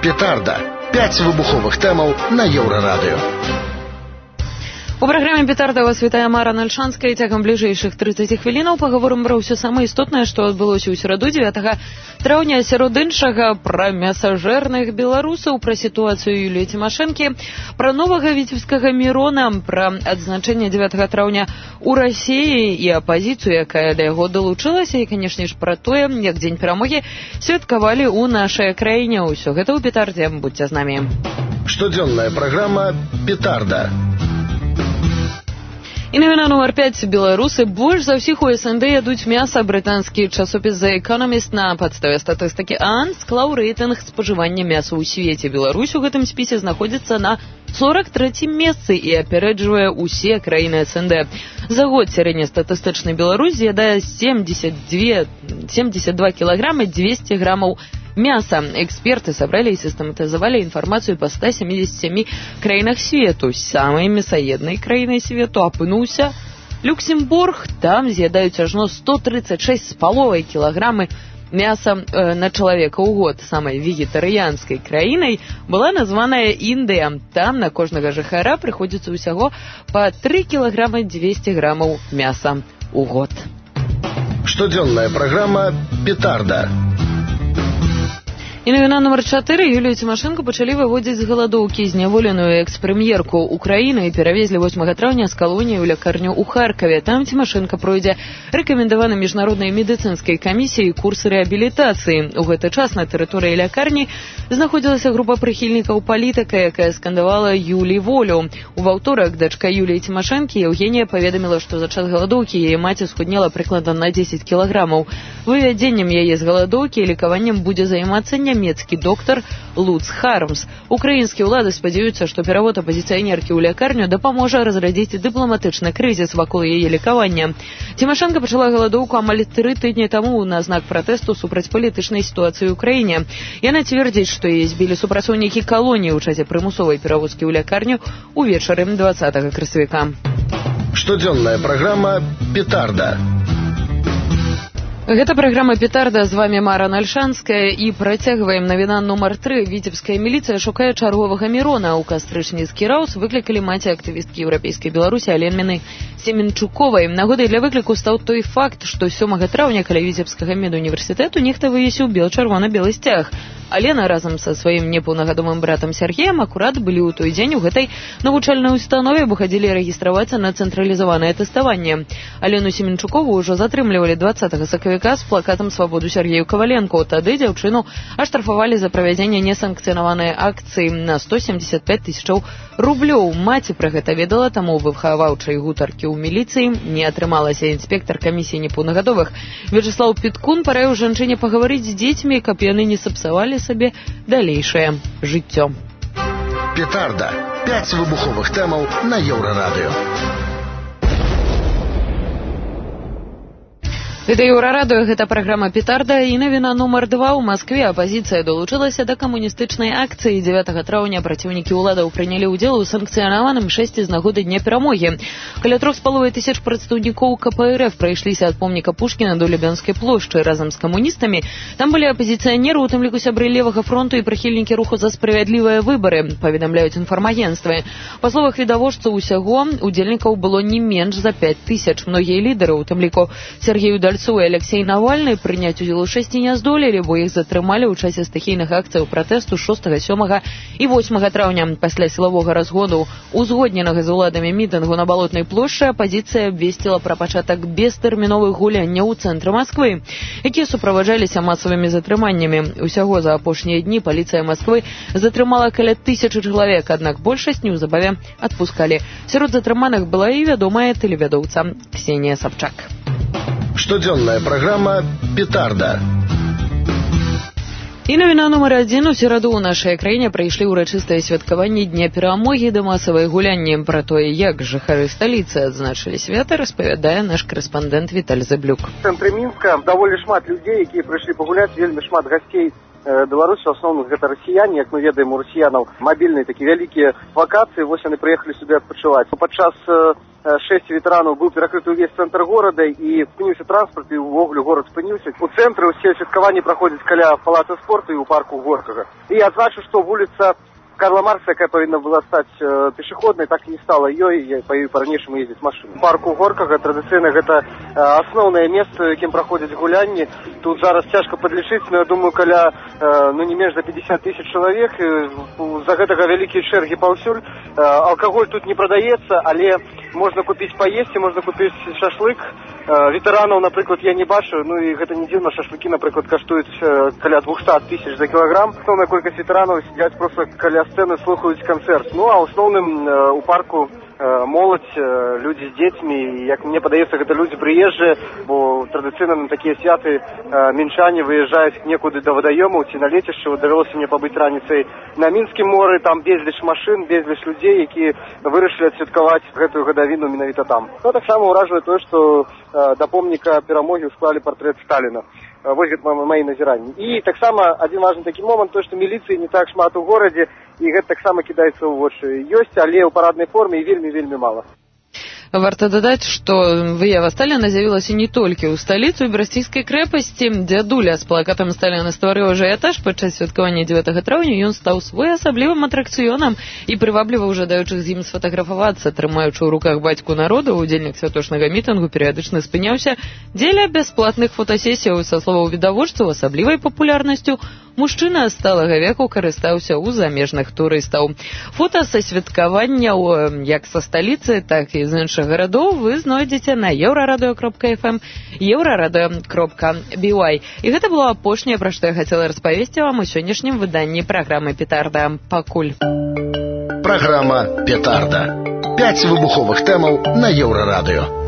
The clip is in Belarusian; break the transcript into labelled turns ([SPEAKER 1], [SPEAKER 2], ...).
[SPEAKER 1] Петарда. 5 выбуховых тэмаў на Еўрарадыё.
[SPEAKER 2] У праграме «Петарда» вас вітае Мара Нальшанская, і цягам бліжэйшых 30 хвілінаў паговорым пра ўсё самае істотнае, што адбылося ў сераду 9 траўня, сярод іншага пра мясажэрных беларусаў, пра сітуацыю Юліі Цімашэнкі, пра новага віцебскага Мірона, пра адзначэнне 9 траўня ў Расіі і апазіцыю, якая да яго далучылася, і, канешне ж, пра тое, як дзень перамогі святкавалі ў нашай краіне. Усё гэта ў «Петардзе». Будьце з намі.
[SPEAKER 1] Штодзённая праграма «Петарда».
[SPEAKER 2] І навіна нумар 5. Беларусы больш за ўсіх у СНД ядуць мяса. Брытанскі часопіс The Economist на падставе статыстыкі ААН склаў рэйтынг спажывання мяса ў свеце. Беларусь у гэтым спісе знаходзіцца на 43-м месцы і апярэджвае ўсе краіны СНД. За год сярэднестатыстычны Беларусь з'ядае 72 кілаграмы 200 грамаў мяса. Эксперты сабралі і сістэматызавалі інфармацыю па 177 краінах свету. Самай мясаеднай краінай свету апынуўся Люксембург. Там з'ядаюць ажно 136,5 кілаграмы мяса на чалавека ў год. Самай вегетарыянскай краінай была названая Індыя. Там на кожнага жыхара прыходзіцца ўсяго па 3 кілаграмы 200 грамаў мяса ў год.
[SPEAKER 1] Штодзённая праграма «Петарда».
[SPEAKER 2] І навіна нумар 4. Юлію Цімашэнку пачалі выводзіць з галадоўкі. Зняволеную экс-прэм'ерку Украіны перавезлі 8 траўня з калоніі ў лякарню ў Харкаве. Там Цімашэнка пройдзе рэкамендаваны міжнароднай медыцынскай камісіяй курс рэабілітацыі. У гэты час на тэрыторыі лякарні знаходзілася група прыхільнікаў палітыка, якая скандавала Юлі волю. У ваўторак дачка Юліі Цімашэнкі Еўгенія паведаміла, што за час галадоўкі яе маці схуднела прыкладна на 10 кілаграмаў. Вывядзеннем яе з галадоўкі і лекаваннем будзе займацца нямецкі доктар Луц Хармс. Украінскія ўлады спадзяюцца, што перавод апазіцыянеркі ў лякарню дапаможа разрадзіць дыпламатычны крызіс вакол яе лекавання. Цімашэнка пачала галадоўку амаль 3 тыдні таму на знак пратэсту супраць палітычнай сітуацыі ў краіне. Яна цвердзіць, што яе збілі супрацоўнікі калоніі ў часе прымусовай перавозкі ў лякарню увечары 20 красавіка.
[SPEAKER 1] Штодзённая праграма «Петарда».
[SPEAKER 2] Гэта праграма «Петарда», з вами Мара Нальшанская, і працягваем. Навіна нумар 3. Віцебская міліцыя шукае чарговага Мірона. У кастрычніцкі раўс выклікалі маці актывісткі еўрапейскай Беларусі Алены Семенчуковай. Нагодай для выкліку стаў той факт, што 7 траўня каля Віцебскага медуніверсітэту нехта вывесіў бел-чырвона-белы сцяг. Алена разам са сваім непаўнагадовым братам Сергеем акурат былі ў той дзень у гэтай навучальнай установе, бо хадзілі рэгістравацца на цэнтралізаванае тэставанне. Алену Семенчукову ўжо затрымлівалі 20 сакавіка з плакатам «Свабоду Сергею Каваленко». Тады дзяўчыну аштрафавалі за правядзенне несанкцыянаванай акцыі на 175 тысячаў рублёў. Маці пра гэта ведала, таму выхаваўчай гутаркі ў міліцыі не атрымалася. Інспектар камісіі непаўнагадовых Вячеслав Петкун параіў жанчыне пагаварыць з дзецьмі, каб яны не сапсавалі сабе далейшае жыццё.
[SPEAKER 1] Петарда. 5 выбуховых тэмаў на Еўрарадыё.
[SPEAKER 2] Гэта Еўрарадыё, гэта праграма «Петарда», і навіна нумар 2. У Маскве апазіцыя далучылася да камуністычнай акцыі. 9 траўня праціўнікі ўладаў прынялі ўдзел у санкцыянаваным шэсце з нагоды дня перамогі. Каля 3,5 тысяч прадстаўнікоў КПРФ прайшліся ад помніка Пушкіна до Лубянскай плошчы разам з камуністамі. Там былі апазіцыянеры, у тым ліку сябры левага фронту і прыхільнікі руху за справядлівыя выбары, паведамляюць інфармагенцтвы. Па словах відавочцаў, усяго удзельнікаў было не менш за 5 тысяч. Многія лідары, у тым ліку Сергею Дальцову і Алексей Навальны, прыняць удзел у шэсці не здолелі, бо іх затрымалі ў часе стыхійных акцыяў пратэсту 6, 7 і 8 траўня. Пасля сілавога разгону узгодненага з уладамі мітынгу на Балотнай плошчы апазіцыя абвесціла пра пачатак бестэрміновых гулянняў у цэнтры Масквы, якія суправаджаліся масавымі затрыманнямі. Усяго за апошнія дні паліцыя Масквы затрымала каля 1000 чалавек, аднак большасць неўзабаве адпускалі. Сярод затрыманых была і вядомая тэлевядоўца Ксенія Сабчак.
[SPEAKER 1] Штодзённая праграма «Петарда».
[SPEAKER 2] І навіна нумар 1. У сераду ў нашай краіне прайшлі ўрачыстыя святкаванні дня перамогі да масавай гулянні. Пра тое, як жыхары сталіцы адзначылі свята, распавядае наш корэспандэнт Віталь Зэблюк.
[SPEAKER 3] В цэнтры Мінска даволі шмат людзей, якія прыйшлі пагуляць, вельмі шмат гасцей Беларусь в основном гэта расіяне, як мы ведаем, у расіянаў мабільныя такія вялікія вакацыі, вось яны прыехалі сюды адпачываць. Падчас шэсці ветэранаў быў перакрыты ўвесь цэнтр горада і спыніўся транспарт, і ўвогуле горад спыніўся. У цэнтры ўсе святкаванні праходзяць каля палаца спорту і ў парку Горкага. І адзначу, што вуліца Карла Маркса, якая павінна была стаць пешаходнай, так і не стала ёй, па-ранейшаму ездзіць машыны. У парку Горкага традыцыйна гэта асноўнае месца, якім праходзяць гулянні. Тут зараз цяжка падлічыць, но я думаю, каля не менш за 50 тысяч чалавек. За гэтага вялікія чэргі паўсюль. Алкаголь тут не прадаецца, але можна купіць паесці, можна купіць шашлык. Ветэранаў, напрыклад, я не бачу, ну і гэта не дзіўна, шашлыкі, напрыклад, каштуюць каля 200 тысяч за кілаграм. Асноўная колькасць ветэранаў сядзяць проста каля сцэны, слухаюць канцэрт. Ну, а ў асноўным у парку моладзь, людзі з дзецьмі, як мне падаецца, гэта людзі прыезджыя, бо традыцыйна на такія святы мінчане выязджаюць некуды да вадаёмаў ці на лецішча. Давялося мне пабыць раніцай на Мінскім моры, там безліч машын, безліч людзей, якія вырашылі адсвяткаваць гэтую гадавіну менавіта там. Ну, таксама ўражвае тое, што да помніка перамогі склалі партрэт Сталіна. Вось гэта мои назіранні. І таксама адзін важны такі момант, то, што міліцыі не так шмат у горадзе, і гэта таксама кідаецца ў вочы. Ёсць, але ў параднай форме і вельмі мала.
[SPEAKER 2] Варта дадаць, што выява Сталіна з'явілася не толькі ў сталіцы, у Брасційскай крэпасці. Дзядуля з плакатам Сталіна стварыў ажыятаж падчас святкавання 9 траўня. Ён стаў своеасаблівым атракцыёнам і прывабліваў жадаючых з ім сфатаграфавацца. Трымаючы ў руках бацьку народу, удзельнік святочнага мітынгу перыядычна спыняўся дзеля бясплатных фотасесіяў. Са словаў відавочцаў, асаблівай папулярнасцю мужчына сталага веку карыстаўся ў замежных турыстаў. Фота са святкаванняў як са сталіцы, так і з іншых гарадоў вы знойдзеце на euraradeo.fm, euraradeo.by. І гэта было апошняе, пра што я хацела распавесці вам у сённяшнім выданні праграмы «Петарда». Пакуль.
[SPEAKER 1] Праграма «Петарда». 5 выбуховых тэмаў на Еўрарадыё.